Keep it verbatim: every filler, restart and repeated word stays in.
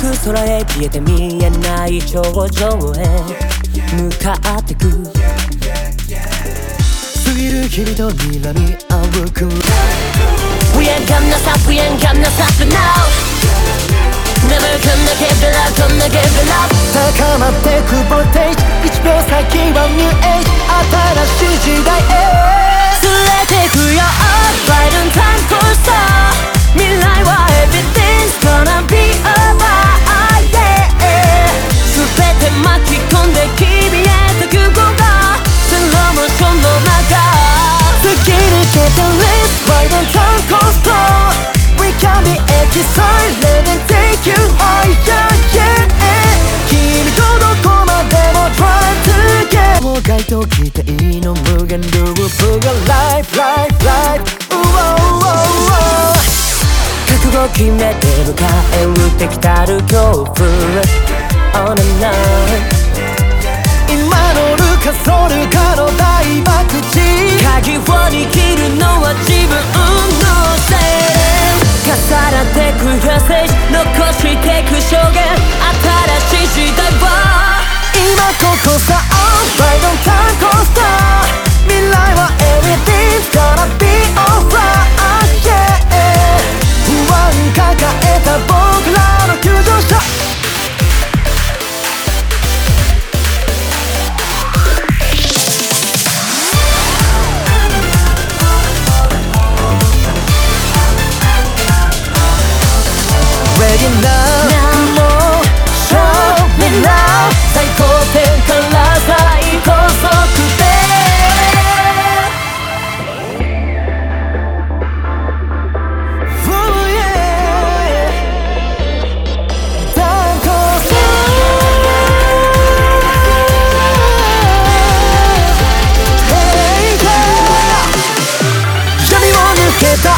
く空へ消えて見えない頂上へ向かってく過ぎる日々と睨み合うく We ain't gonna stop, we ain't gonna stop now Never gonna give it up, gonna give it up 高まってくボルテージいちびょう先はニューエイジ新しい時代へ連れてくよ Right on time coaster 未来は Everything's gonna be alright yeah 全て巻き込んで君へと行こうがスローモーションの中突き抜けた Let's Right on time coaster We can be excited and take you higher yeah 君とどこまでも Drive together もがいと期待の無限ループが Life, life, life 覚悟決めて迎え撃ってきたる恐怖 On and on 今乗るかそるかの大爆打鍵を握るのは自分のせい重なってくメッセージ残してく証言新しい時代は今ここさ Right on time coaster 未来は Everything's gonna be alright yeah 不安抱えた僕らの急上昇Ready now